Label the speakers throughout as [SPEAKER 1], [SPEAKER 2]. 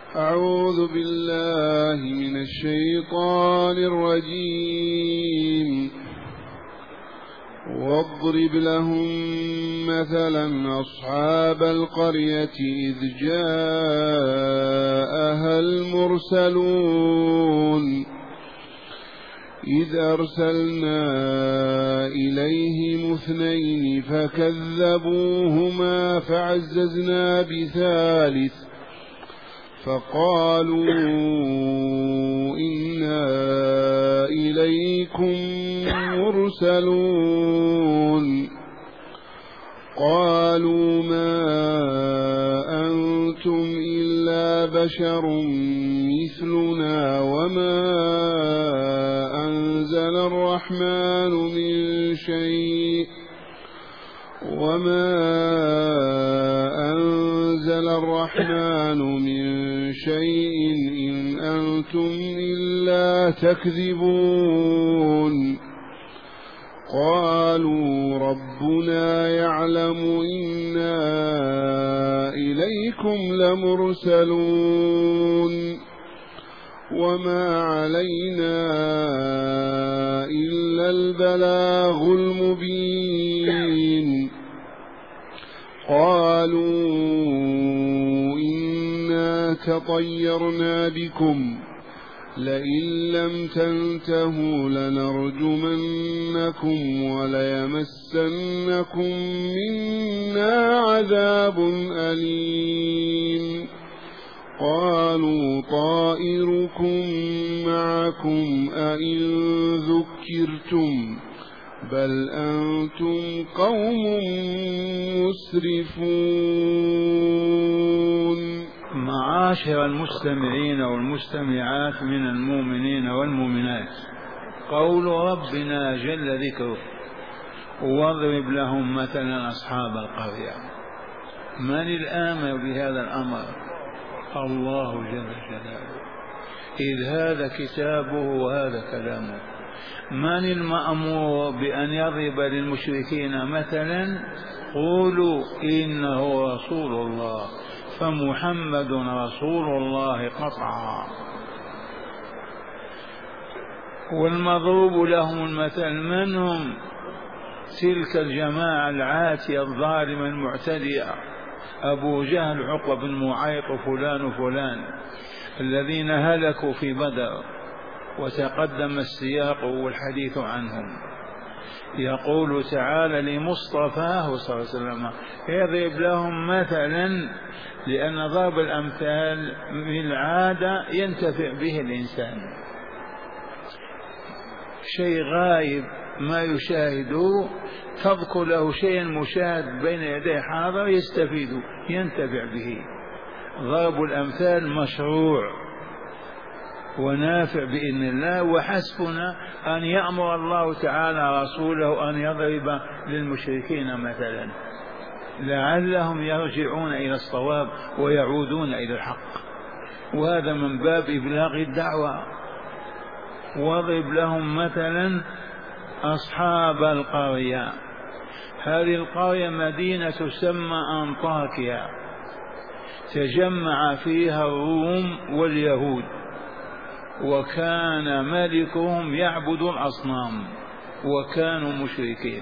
[SPEAKER 1] أعوذ بالله من الشيطان الرجيم. واضرب لهم مثلا أصحاب القرية إذ جاءها المرسلون إذ أرسلنا إليهم 2 فكذبوهما فعززنا بثالث فقالوا إنا إليكم مرسلون قالوا ما أنتم إلا بشر مثلنا وما أنزل الرحمن من شيء إن أنتم إلا تكذبون قالوا ربنا يعلم إنا إليكم لمرسلون وما علينا إلا البلاغ المبين قالوا إنا تطيرنا بكم لئن لم تنتهوا لنرجمنكم وليمسنكم منا عذاب أليم قالوا طائركم معكم أئن ذكرتم بل أنتم قوم مسرفون.
[SPEAKER 2] معاشر المستمعين والمستمعات من المؤمنين والمؤمنات، قول ربنا جل ذكره واضرب لهم مثلا أصحاب القرية. من الآمر بهذا الأمر؟ الله جل جلاله، إذ هذا كتابه وهذا كلامه. من المأمور بأن يضرب للمشركين مثلا؟ قولوا إنه رسول الله، فمحمد رسول الله قطعا. والمضروب لهم المثل من هم؟ تلك الجماعة العاتية الظالمة المعتدية، أبو جهل عقبة بن معيط وفلان وفلان الذين هلكوا في بدر، وتقدم السياق والحديث عنهم. يقول تعالى لمصطفاه صلى الله عليه وسلم يضرب لهم مثلا، لأن ضرب الأمثال بالعادة ينتفع به الإنسان، شيء غايب ما يشاهده تذكر له شيء مشاهد بين يديه حاضر يستفيد ينتفع به. ضرب الأمثال مشروع ونافع بإذن الله، وحسبنا أن يأمر الله تعالى رسوله أن يضرب للمشركين مثلا لعلهم يرجعون إلى الصواب ويعودون إلى الحق، وهذا من باب إبلاغ الدعوة. واضرب لهم مثلا أصحاب القرية. هذه القرية مدينة تسمى أنطاكيا، تجمع فيها الروم واليهود، وكان ملكهم يعبد الأصنام وكانوا مشركين.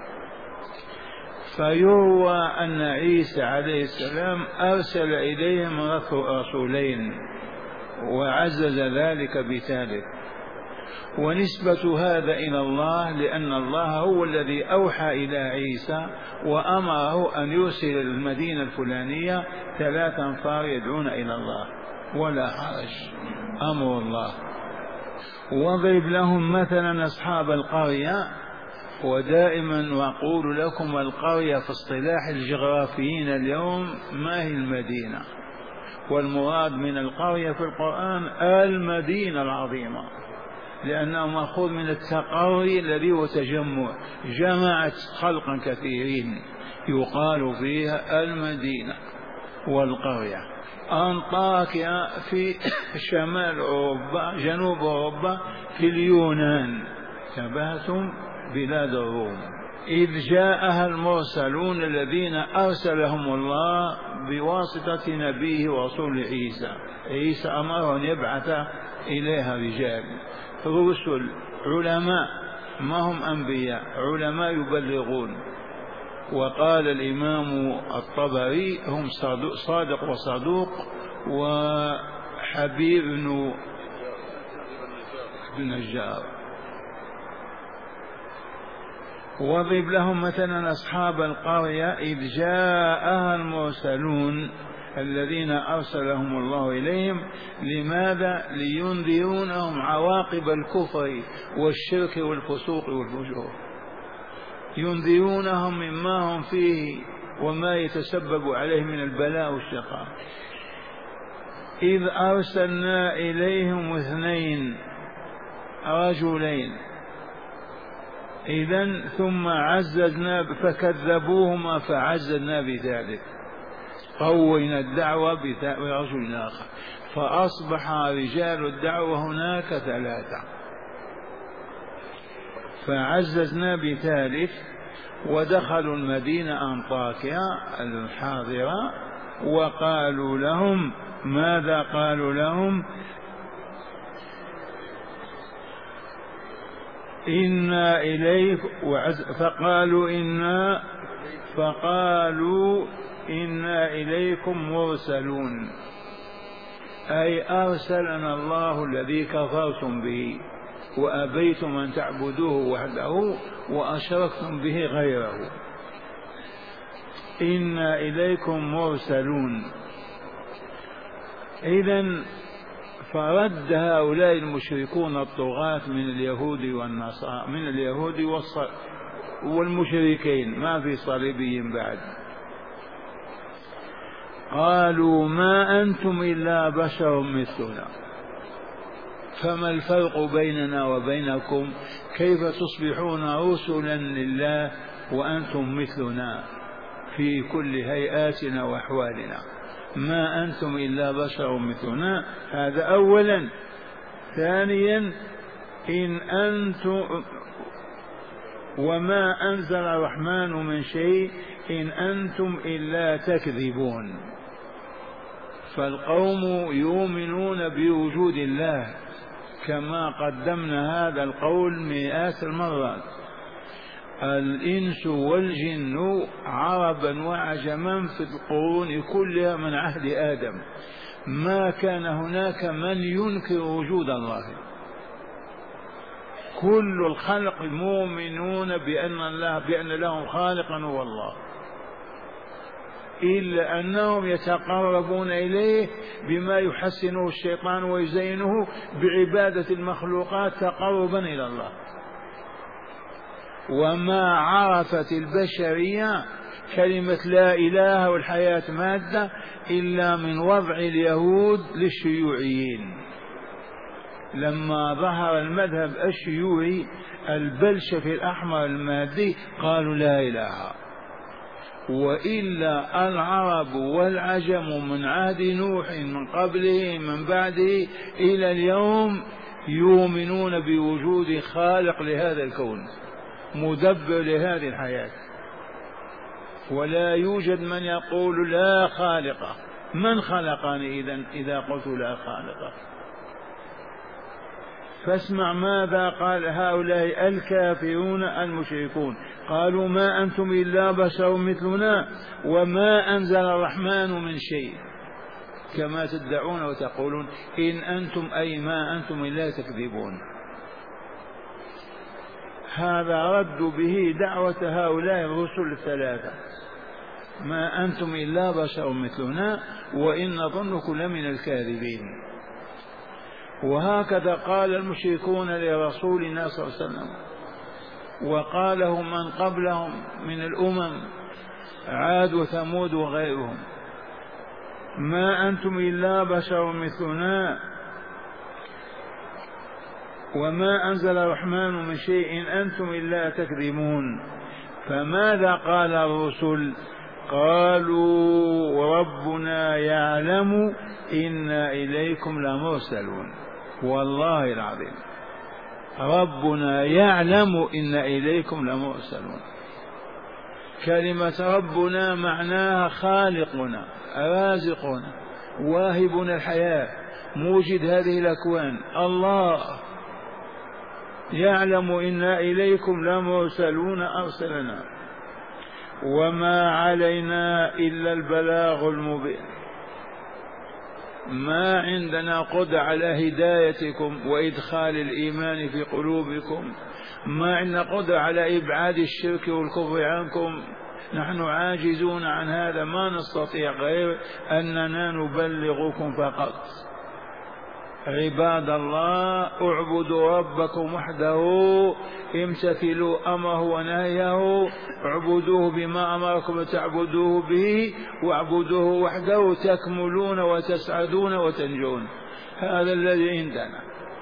[SPEAKER 2] فيروى أن عيسى عليه السلام أرسل إليهم رسولين وعزز ذلك بثالث، ونسبة هذا إلى الله لأن الله هو الذي أوحى إلى عيسى وأمره أن يرسل المدينة الفلانية 3 أنفار يدعون إلى الله، ولا حرج، أمر الله. واضرب لهم مثلا أصحاب القرية. ودائما أقول لكم القرية في اصطلاح الجغرافيين اليوم ما هي المدينة، والمراد من القرية في القرآن المدينة العظيمة، لأنه مأخوذ من التقري الذي هو تجمع، جمعت خلقا كثيرين يقال فيها المدينة والقرية. أنطاكيا في شمال أوروبا، جنوب أوروبا، في اليونان، شبهتم بلاد الروم. إذ جاءها المرسلون الذين أرسلهم الله بواسطة نبيه ورسول عيسى أمره أن يبعث إليها رجال رسل علماء، ما هم أنبياء، علماء يبلغون. وقال الإمام الطبري هم صادق وصدوق وحبيب بن النجار. واضرب لهم مثلا أصحاب القرية إذ جاءها المرسلون الذين أرسلهم الله إليهم. لماذا؟ لينذرونهم عواقب الكفر والشرك والفسوق والفجور، ينذرونهم مما هم فيه وما يتسبب عليه من البلاء والشقاء. إذ أرسلنا إليهم 2 رجلين إذن ثم عززنا فكذبوهما فعززنا بذلك، قوينا الدعوة برجل آخر فأصبح رجال الدعوة هناك 3، فعززنا بثالث. ودخلوا المدينة أنطاكيا الحاضرة وقالوا لهم ماذا؟ قالوا لهم إنا إليكم، فقالوا إنا إليكم مرسلون، أي أرسلنا الله الذي كفرتم به وأبيتم أن تعبدوه وحده وأشركتم به غيره، إنا إليكم مرسلون. إذن فرد هؤلاء المشركون الطغاة من اليهود والنصارى، من اليهود والمشركين، ما في صليبيين بعد، قالوا ما أنتم إلا بشر مثلنا، فما الفرق بيننا وبينكم؟ كيف تصبحون رسلا لله وأنتم مثلنا في كل هيئاتنا وأحوالنا؟ ما أنتم إلا بشر مثلنا، هذا أولا. ثانيا إن أنتم وما أنزل الرحمن من شيء إن أنتم إلا تكذبون. فالقوم يؤمنون بوجود الله كما قدمنا هذا القول مئات المرات. الإنس والجن عربا وعجما في القرون كلها من عهد آدم ما كان هناك من ينكر وجود الله، كل الخلق مؤمنون بأن لهم خالقا هو الله، إلا أنهم يتقربون إليه بما يحسنه الشيطان ويزينه بعبادة المخلوقات تقربا إلى الله. وما عرفت البشرية كلمة لا إله والحياة مادة إلا من وضع اليهود للشيوعيين، لما ظهر المذهب الشيوعي البلشفي الأحمر المادي قالوا لا إله. وإلا العرب والعجم من عهد نوح من قبله من بعده إلى اليوم يؤمنون بوجود خالق لهذا الكون مدبر لهذه الحياة، ولا يوجد من يقول لا خالق. من خلقني إذا قلت لا خالق؟ فاسمع ماذا قال هؤلاء الكافرون المشركون، قالوا ما أنتم إلا بشر مثلنا وما أنزل الرحمن من شيء، كما تدعون وتقولون إن أنتم أي ما أنتم إلا تكذبون. هذا رد به دعوة هؤلاء الرسل 3، ما أنتم إلا بشر مثلنا وإن نظنكم لمن الكاذبين. وهكذا قال المشركون لرسولنا صلى الله عليه وسلم، وقاله من قبلهم من الأمم عاد وثمود وغيرهم، ما أنتم إلا بشر مثلنا وما أنزل الرحمن من شيء إن أنتم إلا تكذبون. فماذا قال الرسل؟ قالوا ربنا يعلم إنا إليكم لمرسلون. والله العظيم ربنا يعلم إن إليكم لمرسلون، كلمة ربنا معناها خالقنا رازقنا واهبنا الحياة موجد هذه الأكوان. الله يعلم إنا إليكم لمرسلون أرسلنا وما علينا إلا البلاغ المبين. ما عندنا قدرة على هدايتكم وإدخال الإيمان في قلوبكم، ما عندنا قدرة على إبعاد الشرك والكفر عنكم، نحن عاجزون عن هذا، ما نستطيع غير أننا نبلغكم فقط. عباد الله اعبدوا ربكم وحده، امتثلوا أمره ونهيه، اعبدوه بما أمركم تعبدوه به، واعبدوه وحده تكملون وتسعدون وتنجون. هذا الذي عندنا.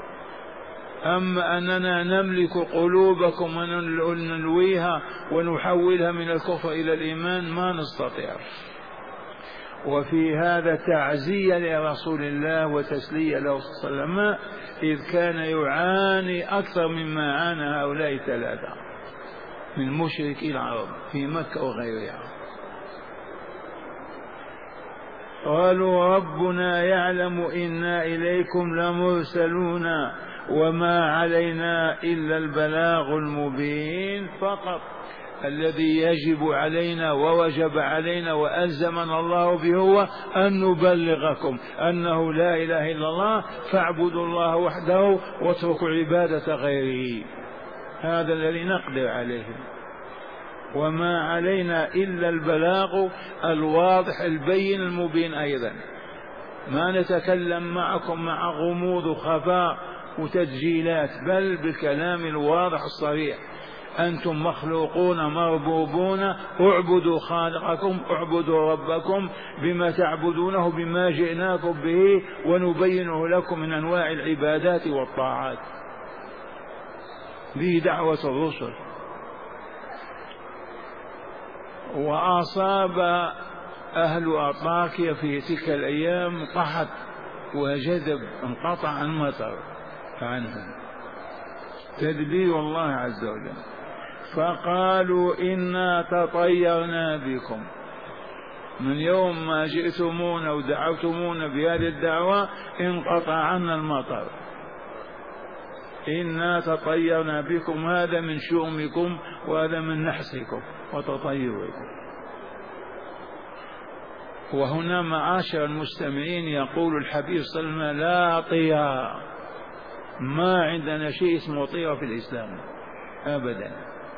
[SPEAKER 2] أما أننا نملك قلوبكم ونلويها ونحولها من الكفر إلى الإيمان ما نستطيع. وفي هذا تعزية لرسول الله وتسلية له صلى الله عليه وسلم، إذ كان يعاني أكثر مما عانى هؤلاء الثلاثة من مشركي العرب في مكة وغيرها. قالوا ربنا يعلم إنا إليكم لمرسلون وما علينا إلا البلاغ المبين فقط. الذي يجب علينا ووجب علينا وألزمنا الله به هو أن نبلغكم أنه لا إله إلا الله، فاعبدوا الله وحده واتركوا عبادة غيره. هذا الذي نقدر عليه. وما علينا إلا البلاغ الواضح البين المبين. أيضا ما نتكلم معكم مع غموض وخفاء وتسجيلات، بل بالكلام الواضح الصريح. أنتم مخلوقون مربوبون، اعبدوا خالقكم، اعبدوا ربكم بما تعبدونه، بما جئناكم به ونبينه لكم من أنواع العبادات والطاعات. ذي دعوة الرسل. وأصاب أهل أنطاكيا في تلك الأيام قحط وجذب، انقطع المطر عنهم، تدبير الله عز وجل. فقالوا إنا تطيرنا بكم، من يوم ما جئتمونا ودعوتمونا بهذه الدعوة انقطع عنا المطر. إنا تطيرنا بكم، هذا من شؤمكم وهذا من نحسكم وتطيركم. وهنا معاشر المستمعين يقول الحبيب صلى الله عليه وسلم لا طيار، ما عندنا شيء اسمه طيرة في الإسلام أبدا.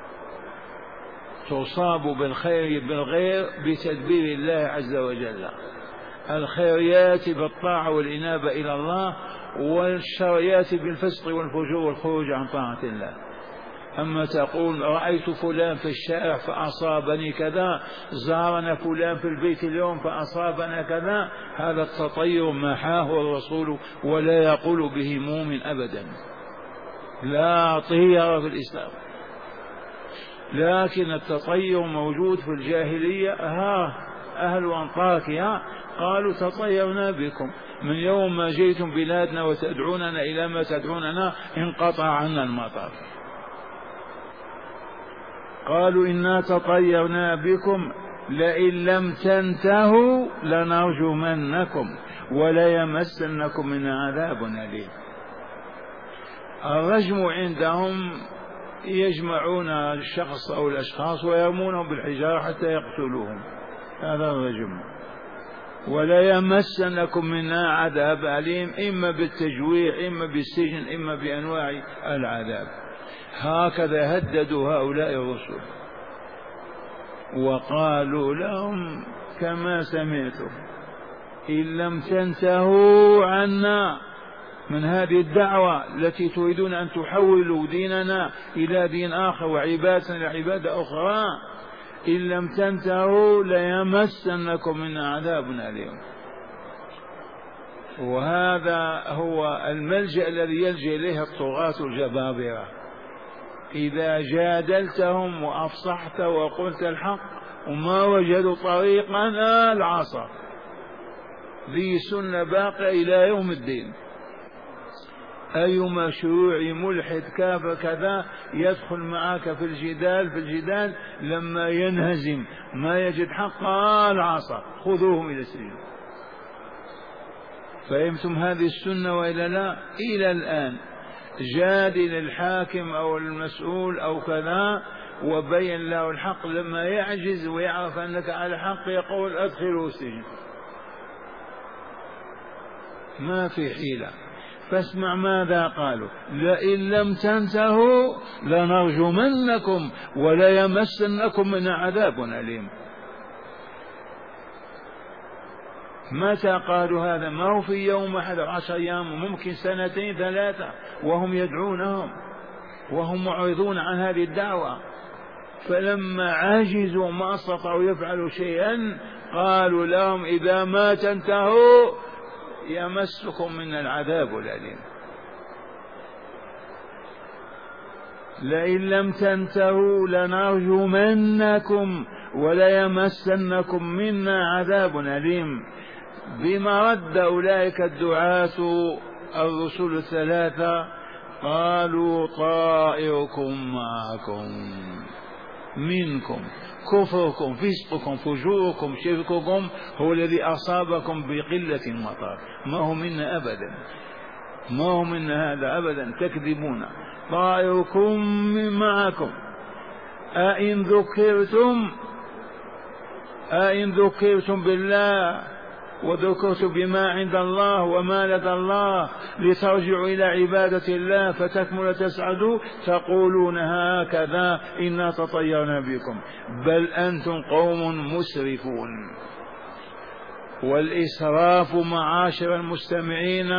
[SPEAKER 2] تصاب بالخير بالغير بتدبير الله عز وجل. الخير يأتي بالطاعة والإنابة إلى الله، والشر يأتي بالفسق والفجور والخروج عن طاعة الله. أما تقول رأيت فلان في الشارع فأصابني كذا، زارنا فلان في البيت اليوم فأصابنا كذا، هذا التطير محاه الرسول ولا يقول به مؤمن أبدا. لا طير في الإسلام. لكن التطير موجود في الجاهلية. أهل أنطاكيا قالوا تطيرنا بكم، من يوم ما جئتم بلادنا وتدعوننا إلى ما تدعوننا انقطع عنا المطر. قالوا إنا تطيرنا بكم لئن لم تنتهوا لنرجمنكم وليمسنكم من عذاب أليم. الرجم عندهم يجمعون الشخص أو الأشخاص ويرمونهم بالحجارة حتى يقتلوهم، هذا الرجم. وليمسنكم منا عذاب أليم، إما بالتجويع إما بالسجن إما بأنواع العذاب. هكذا هددوا هؤلاء الرسل. وقالوا لهم كما سمعتم إن لم تنتهوا عنا من هذه الدعوة التي تريدون أن تحولوا ديننا إلى دين آخر وعبادة لعبادة أخرى، إن لم تنتهوا ليمسنكم من عذاب أليم. وهذا هو الملجأ الذي يلجأ إليه الطغاة الجبابرة. إذا جادلتهم وأفصحت وقلت الحق وما وجدوا طريقا العصا، ذي سنة باقية إلى يوم الدين. أي مشروع ملحد كافر كذا يدخل معك في الجدال لما ينهزم ما يجد حقا العصا خذوهم إلى السجن. فهمتم هذه السنة وإلا لا؟ إلى الآن جادل الحاكم أو المسؤول أو كذا وبين له الحق، لما يعجز ويعرف أنك على حق يقول أدخله السجن، ما في حيلة. فاسمع ماذا قالوا: لئن لم تنتهوا لنرجمنكم وليمسنكم من عذاب أليم. متى قالوا هذا؟ ما هو في يوم أحد 10 أيام، ممكن 2 3 وهم يدعونهم وهم معرضون عن هذه الدعوة. فلما عجزوا ما استطاعوا يفعلوا شيئا قالوا لهم: إذا ما تنتهوا يمسكم من العذاب الأليم. لئن لم تنتهوا لنرجمنكم وليمسنكم منا عذاب أليم. بما رد أولئك الدعاة الرسل 3 قالوا: طائركم معكم، منكم، كفركم فسقكم فجوركم شرككم هو الذي أصابكم بقلة المطر، ما هو منا أبدا، ما هو منا هذا أبدا، تكذبون. طائركم معكم أئن ذكرتم بالله وذكرتم بما عند الله وما لدى الله لترجعوا إلى عبادة الله فتكمل تسعدوا تقولون هكذا إنا تطيرنا بكم، بل أنتم قوم مسرفون. والإسراف معاشر المستمعين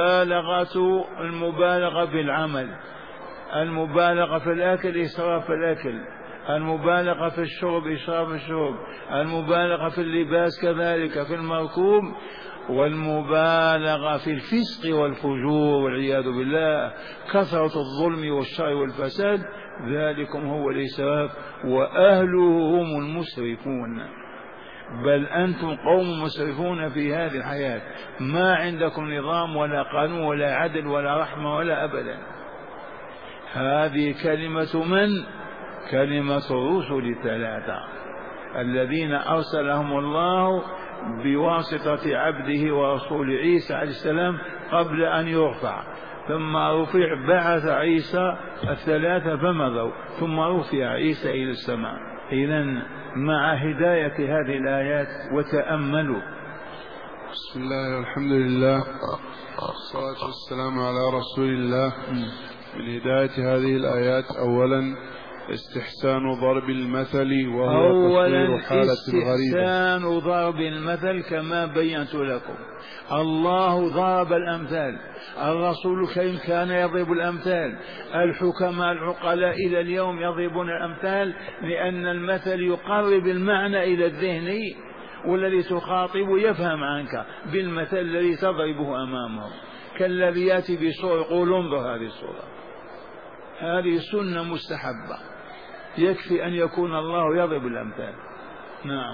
[SPEAKER 2] المبالغة في العمل، المبالغة في الأكل إسراف في الأكل، المبالغة في الشرب إسراف الشرب، المبالغة في اللباس كذلك في المركوب، والمبالغة في الفسق والفجور والعياذ بالله، كثرة الظلم والشر والفساد، ذلكم هو الإسراف وأهله هم المسرفون. بل أنتم قوم مسرفون في هذه الحياة، ما عندكم نظام ولا قانون ولا عدل ولا رحمة ولا أبدا. هذه كلمة من؟ كلمة الرسل 3 الذين أرسلهم الله بواسطة عبده ورسول عيسى عليه السلام قبل أن يرفع، ثم رفع بعث عيسى 3 فمضوا، ثم رفع عيسى إلى السماء. إذن مع هداية هذه الآيات وتأملوا.
[SPEAKER 1] بسم الله والحمد لله والصلاة والسلام على رسول الله. من هداية هذه الآيات أولا استحسان ضرب المثل وهو تصوير حالة غريبة.
[SPEAKER 2] استحسان ضرب المثل كما بينت لكم، الله ضرب الأمثال، الرسول الكريم كان يضرب الأمثال، الحكماء العقلاء إلى اليوم يضربون الأمثال، لأن المثل يقرب المعنى إلى الذهن، والذي تخاطب يفهم عنك بالمثل الذي تضربه أمامه، كالذي يأتي بصورة يقول انظر هذه الصورة، هذه سنة مستحبة، يكفي أن يكون الله يضرب الأمثال. نعم.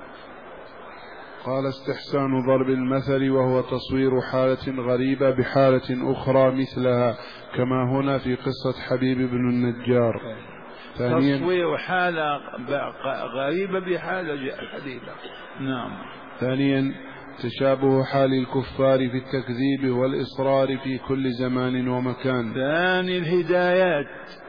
[SPEAKER 1] قال استحسان ضرب المثل وهو تصوير حالة غريبة بحالة أخرى مثلها، كما هنا في قصة حبيب بن النجار.
[SPEAKER 2] تصوير حالة غريبة بحالة حديثة. نعم.
[SPEAKER 1] ثانيا تشابه حال الكفار في التكذيب والإصرار في كل زمان ومكان.
[SPEAKER 2] ثاني الهدايات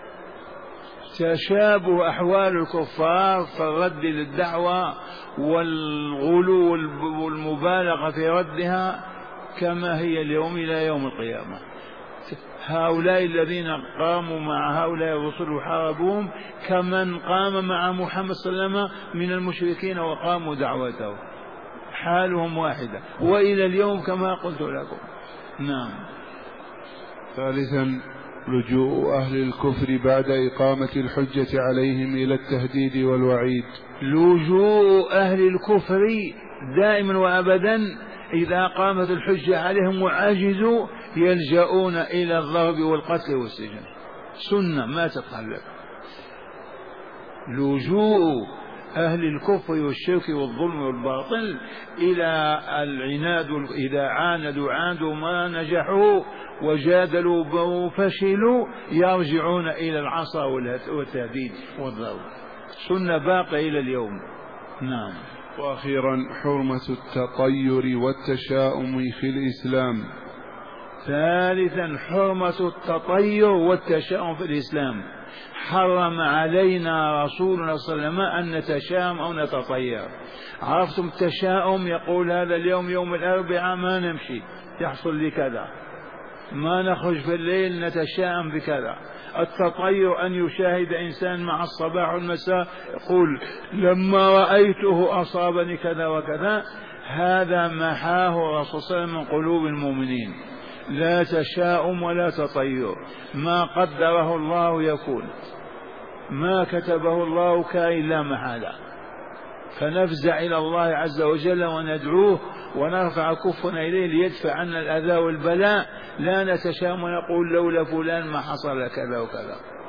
[SPEAKER 2] تشابه أحوال الكفار في الرد للدعوة والغلو والمبالغة في ردها كما هي اليوم إلى يوم القيامة. هؤلاء الذين قاموا مع هؤلاء الرسل وحاربوهم كمن قام مع محمد صلى الله عليه وسلم من المشركين وقاموا دعوته، حالهم واحدة وإلى اليوم كما قلت لكم. نعم.
[SPEAKER 1] ثالثا لجوء أهل الكفر بعد إقامة الحجة عليهم إلى التهديد والوعيد.
[SPEAKER 2] لجوء أهل الكفر دائما وأبدا إذا قامت الحجة عليهم وعجزوا يلجؤون إلى الضرب والقتل والسجن، سنة ما تتخلف. لجوء أهل الكفر والشرك والظلم والباطل إلى العناد، إذا عاندوا ما نجحوا وجادلوا وفشلوا يرجعون إلى العصا والتهديد والضرب. سنة باقية إلى اليوم. نعم.
[SPEAKER 1] وأخيرا حرمة التطير والتشاؤم في الإسلام.
[SPEAKER 2] ثالثا حرمة التطير والتشاؤم في الإسلام. حرم علينا رسولنا صلى الله عليه وسلم أن نتشاءم أو نتطير. عرفتم التشاؤم؟ يقول هذا اليوم يوم الأربعاء ما نمشي، يحصل لي كذا، ما نخرج في الليل نتشاءم بكذا. التطير أن يشاهد إنسان مع الصباح والمساء يقول لما رأيته أصابني كذا وكذا. هذا محاه الرسول صلى الله عليه وسلم من قلوب المؤمنين. لا تشاؤم ولا تطير، ما قدره الله يكون، ما كتبه الله كائن لا محالة. فنفزع إلى الله عز وجل وندعوه ونرفع كفنا إليه ليدفع عنا الأذى والبلاء. لا نتشاؤم ونقول لولا فلان ما حصل كذا وكذا.